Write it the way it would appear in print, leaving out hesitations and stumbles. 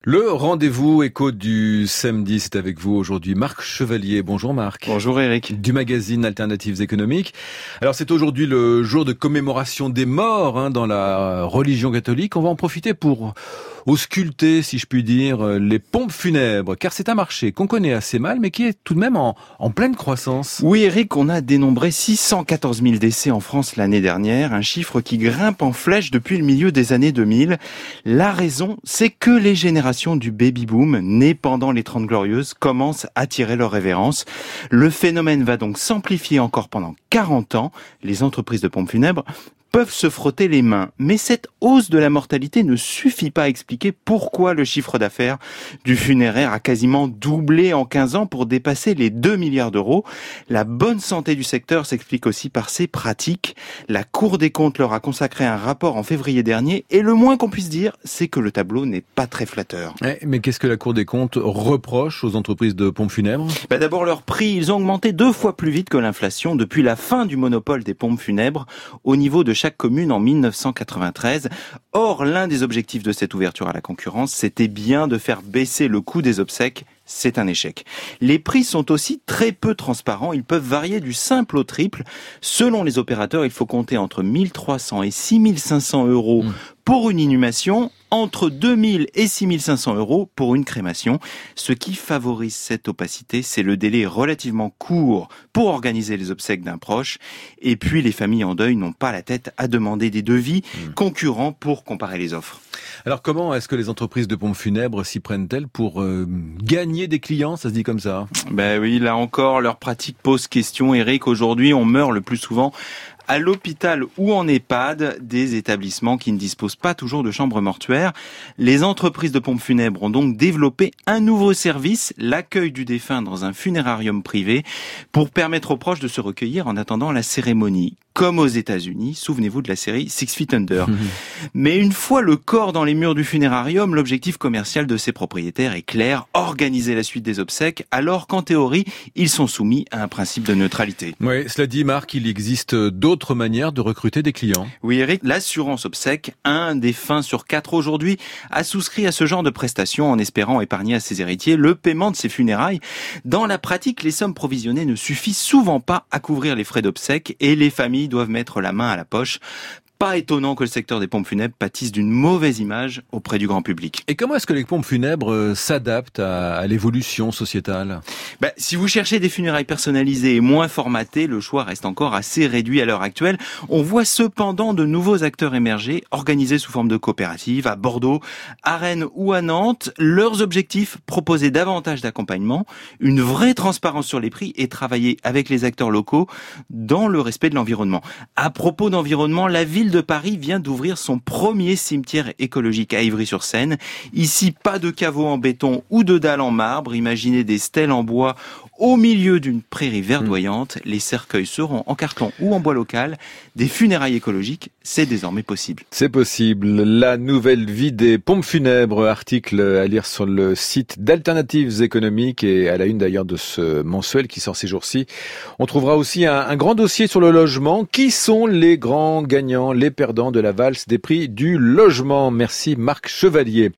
Le rendez-vous écho du samedi, c'est avec vous aujourd'hui Marc Chevalier. Bonjour Marc. Bonjour Eric. Du magazine Alternatives économiques. Alors c'est aujourd'hui le jour de commémoration des morts dans la religion catholique. On va en profiter pour ausculter, si je puis dire, les pompes funèbres, car c'est un marché qu'on connaît assez mal, mais qui est tout de même en pleine croissance. Oui Eric, on a dénombré 614 000 décès en France l'année dernière, un chiffre qui grimpe en flèche depuis le milieu des années 2000. La raison, c'est que les générations du baby-boom, nées pendant les 30 Glorieuses, commencent à tirer leur révérence. Le phénomène va donc s'amplifier encore pendant 40 ans. Les entreprises de pompes funèbres peuvent se frotter les mains. Mais cette hausse de la mortalité ne suffit pas à expliquer pourquoi le chiffre d'affaires du funéraire a quasiment doublé en 15 ans pour dépasser les 2 milliards d'euros. La bonne santé du secteur s'explique aussi par ses pratiques. La Cour des comptes leur a consacré un rapport en février dernier et le moins qu'on puisse dire, c'est que le tableau n'est pas très flatteur. Mais qu'est-ce que la Cour des comptes reproche aux entreprises de pompes funèbres ? D'abord, leurs prix, ils ont augmenté 2 fois plus vite que l'inflation depuis la fin du monopole des pompes funèbres au niveau de chaque commune en 1993. Or, l'un des objectifs de cette ouverture à la concurrence, c'était bien de faire baisser le coût des obsèques. C'est un échec. Les prix sont aussi très peu transparents. Ils peuvent varier du simple au triple. Selon les opérateurs, il faut compter entre 1 300 et 6 500 euros pour une inhumation, entre 2 000 et 6 500 euros pour une crémation. Ce qui favorise cette opacité, c'est le délai relativement court pour organiser les obsèques d'un proche. Et puis, les familles en deuil n'ont pas la tête à demander des devis concurrents pour comparer les offres. Alors comment est-ce que les entreprises de pompes funèbres s'y prennent-elles pour gagner des clients, ça se dit comme ça ? Oui, là encore, leur pratique pose question. Eric, aujourd'hui, on meurt le plus souvent à l'hôpital ou en EHPAD, des établissements qui ne disposent pas toujours de chambres mortuaires. Les entreprises de pompes funèbres ont donc développé un nouveau service, l'accueil du défunt dans un funérarium privé, pour permettre aux proches de se recueillir en attendant la cérémonie. Comme aux États-Unis, souvenez-vous de la série 6 Feet Under. Mais une fois le corps dans les murs du funérarium, l'objectif commercial de ses propriétaires est clair, organiser la suite des obsèques, alors qu'en théorie, ils sont soumis à un principe de neutralité. Oui, cela dit Marc, il existe d'autres manières de recruter des clients. Oui Eric, l'assurance obsèques, 1 défunt sur 4 aujourd'hui, a souscrit à ce genre de prestations en espérant épargner à ses héritiers le paiement de ses funérailles. Dans la pratique, les sommes provisionnées ne suffisent souvent pas à couvrir les frais d'obsèques et les familles doivent mettre la main à la poche. Pas étonnant que le secteur des pompes funèbres pâtisse d'une mauvaise image auprès du grand public. Et comment est-ce que les pompes funèbres s'adaptent à l'évolution sociétale ? Si vous cherchez des funérailles personnalisées et moins formatées, le choix reste encore assez réduit à l'heure actuelle. On voit cependant de nouveaux acteurs émerger, organisés sous forme de coopératives à Bordeaux, à Rennes ou à Nantes. Leurs objectifs, proposer davantage d'accompagnement, une vraie transparence sur les prix et travailler avec les acteurs locaux dans le respect de l'environnement. À propos d'environnement, la ville de Paris vient d'ouvrir son premier cimetière écologique à Ivry-sur-Seine. Ici, pas de caveau en béton ou de dalles en marbre. Imaginez des stèles en bois au milieu d'une prairie verdoyante. Les cercueils seront en carton ou en bois local. Des funérailles écologiques, c'est désormais possible. C'est possible. La nouvelle vie des pompes funèbres, article à lire sur le site d'Alternatives économiques et à la une d'ailleurs de ce mensuel qui sort ces jours-ci. On trouvera aussi un grand dossier sur le logement. Qui sont les grands gagnants, les perdants de la valse des prix du logement ? Merci Marc Chevalier.